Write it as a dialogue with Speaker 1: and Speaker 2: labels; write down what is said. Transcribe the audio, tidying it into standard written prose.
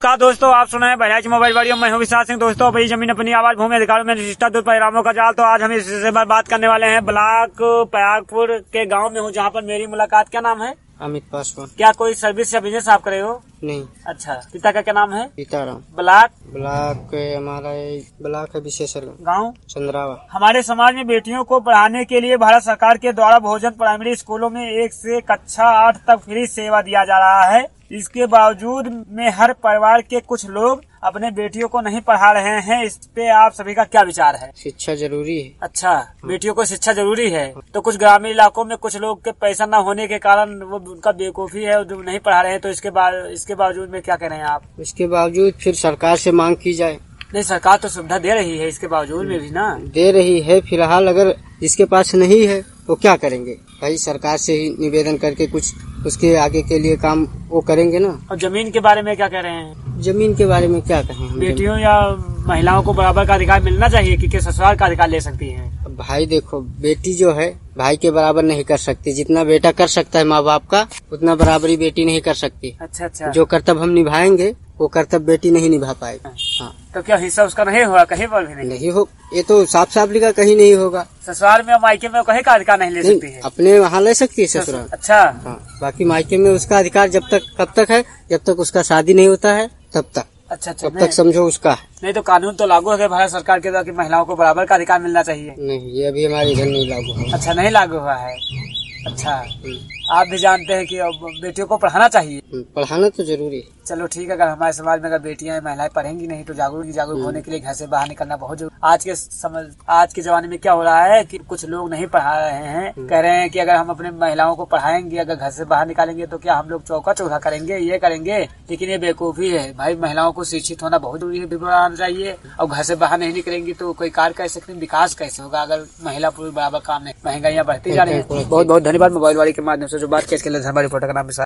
Speaker 1: नमस्कार दोस्तों, आप सुना है बहराइच मोबाइल वीडियो। मैं हूं विशाल सिंह। दोस्तों अपनी जमीन अपनी आवाज भूमि अधिकारों में निष्ठा दूर परिणामों का जाल। तो आज हम इस विषय पर बात करने वाले हैं। ब्लॉक पयागपुर के गांव में हूं, जहां पर मेरी मुलाकात। क्या नाम है?
Speaker 2: अमित पासवान।
Speaker 1: क्या कोई सर्विस या बिजनेस आप करे हो?
Speaker 2: नहीं।
Speaker 1: अच्छा, पिता का क्या नाम है?
Speaker 2: सीताराम।
Speaker 1: ब्लॉक
Speaker 2: हमारा ब्लॉक है विशेषर
Speaker 1: गाँव
Speaker 2: चंद्रावा।
Speaker 1: हमारे समाज में बेटियों को पढ़ाने के लिए भारत सरकार के द्वारा भोजन प्राइमरी स्कूलों में 1 से कक्षा 8 तक फ्री सेवा दिया जा रहा है। इसके बावजूद में हर परिवार के कुछ लोग अपने बेटियों को नहीं पढ़ा रहे हैं। इस पे आप सभी का क्या विचार है?
Speaker 2: शिक्षा जरूरी है।
Speaker 1: अच्छा, बेटियों को शिक्षा जरूरी है। तो कुछ ग्रामीण इलाकों में कुछ लोग के पैसा न होने के कारण वो उनका बेवकूफी है, जो नहीं पढ़ा रहे हैं। तो इसके बावजूद में क्या कह रहे हैं आप?
Speaker 2: इसके बावजूद फिर सरकार से मांग की जाए।
Speaker 1: नहीं, सरकार तो सुविधा दे रही है, इसके बावजूद में भी ना
Speaker 2: दे रही है। फिलहाल अगर जिसके पास नहीं है तो क्या करेंगे भाई? सरकार से ही निवेदन करके कुछ उसके आगे के लिए काम वो करेंगे ना।
Speaker 1: और जमीन के बारे में क्या कह रहे हैं?
Speaker 2: जमीन के बारे में क्या कहें हम?
Speaker 1: बेटियों या महिलाओं को बराबर का अधिकार मिलना चाहिए कि ससुराल का अधिकार ले सकती हैं।
Speaker 2: भाई देखो, बेटी जो है भाई के बराबर नहीं कर सकती। जितना बेटा कर सकता है माँ बाप का, उतना बराबरी बेटी नहीं कर सकती।
Speaker 1: अच्छा।
Speaker 2: जो कर्तव्य हम निभाएंगे वो कर्तव्य बेटी नहीं निभा पाएगी। हाँ।
Speaker 1: तो क्या हिस्सा उसका नहीं होगा? कहीं पर भी नहीं
Speaker 2: हो। ये तो साफ साफ लिखा, कहीं नहीं होगा।
Speaker 1: ससुराल में मायके में कहीं का अधिकार नहीं ले सकती है।
Speaker 2: अपने वहाँ ले सकती है ससुराल।
Speaker 1: अच्छा।
Speaker 2: हाँ, बाकी मायके में उसका अधिकार कब तक है? जब तक उसका शादी नहीं होता है तब तक।
Speaker 1: अच्छा।
Speaker 2: तब तक समझो उसका है।
Speaker 1: नहीं तो कानून तो लागू है भारत सरकार के द्वारा कि महिलाओं को बराबर का अधिकार मिलना चाहिए।
Speaker 2: नहीं, ये अभी हमारे इधर नहीं लागू है।
Speaker 1: अच्छा, नहीं लागू हुआ है। अच्छा, आप भी जानते हैं कि बेटियों को पढ़ाना चाहिए।
Speaker 2: पढ़ाना तो जरूरी है।
Speaker 1: चलो ठीक है, अगर हमारे समाज में अगर बेटियां महिलाएं पढ़ेंगी नहीं तो जागरूक होने के लिए घर से बाहर निकलना बहुत जरूरी। आज के जमाने में क्या हो रहा है कि कुछ लोग नहीं पढ़ा रहे हैं, कह रहे हैं कि अगर हम अपने महिलाओं को पढ़ाएंगे, अगर घर से बाहर निकालेंगे तो क्या हम लोग चौका चौथा करेंगे, ये करेंगे। लेकिन ये बेवकूफी है भाई। महिलाओं को शिक्षित होना बहुत जरूरी है, बनाना चाहिए। और घर से बाहर नहीं निकलेंगी तो कोई कार्य कैसे, विकास कैसे होगा अगर महिला पुरुष बराबर काम नहीं? महंगाइयाँ बढ़ती जा रही है। बहुत बहुत धन्यवाद मोबाइल वाले के माध्यम से जो बात किया। इसके लिए हमारी रिपोर्टर का नाम